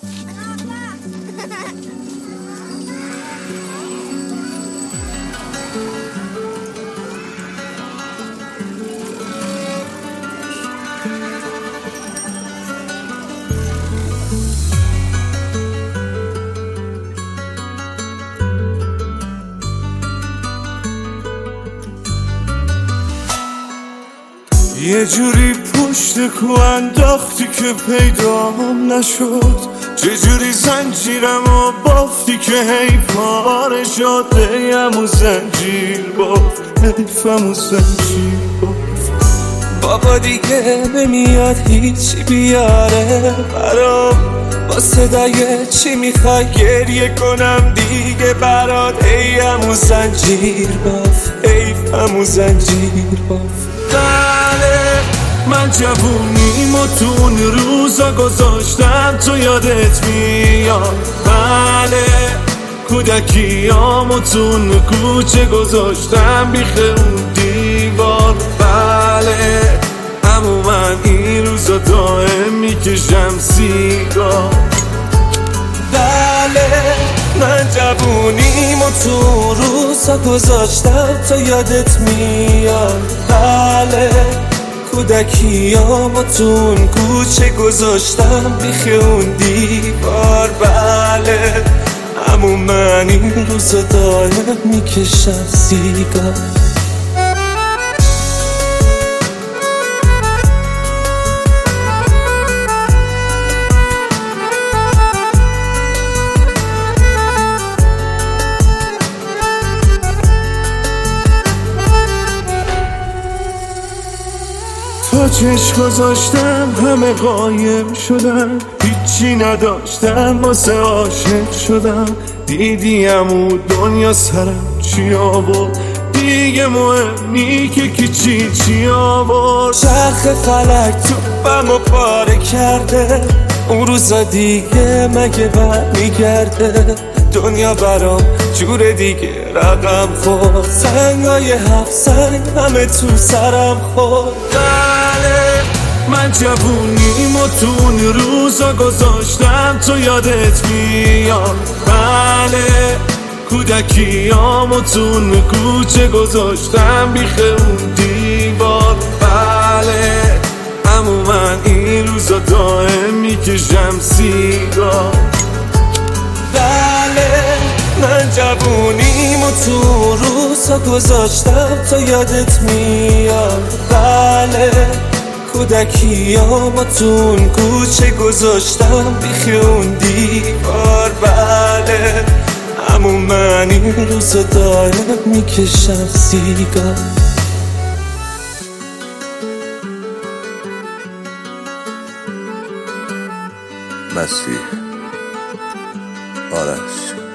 یه جوری پشت کو انداختی که پیدام نشد، چجوری زنجیرمو بافتی که هی پاره شد. همون زنجیر بافت، حیفمون زنجیر بافت. بابا دیگه نمیاد هیچی بیاره برام، با صدای چی میخوای گریه کنم دیگه برات. ای همون زنجیر بافت، حیفمون زنجیر بافت. بله من جوونیمو تو اون روزا گذاشتم، تو یادت میاد. بله کودکیامو تو اون کوچه گذاشتم بیخ اون دیوار. بله همون من این روزا دائم میکشم سیگار. بله من جوونیمو تو روزا گذاشتم، تو یادت میاد. بله کودکیامو تو اون کوچه گذاشتم بیخ اون دیوار. بله همون من این روزا دائم میکشم سیگار. تا چشم گذاشتم همه قایم شدن، هیچی نداشتم واسه عاشق شدم. دیدیم و دنیا سرم چی آورد، دیگه مهم نی که کی چی آورد. چرخ فلک توپمو پاره کرده، اون روزا دیگه مگه برمیگرده. دنیا برام جور دیگه رقم خورد، سنگای 7 سنگ همه تو سرم خورد. بله من جوونیمو تو اون روزا گذاشتم، تو یادت میاد. بله کودکیامو تو اون کوچه گذاشتم بیخ اون دیوار. بله همون من این روزا دائم میکشم سیگار. بله من جوونیمو تو روزا گذاشتم، تو یادت میاد. بله کودکیامو تو اون کوچه گذاشتم بیخ اون دیوار. بله همون من این روزا دائم میکشم سیگار. مسیح آرش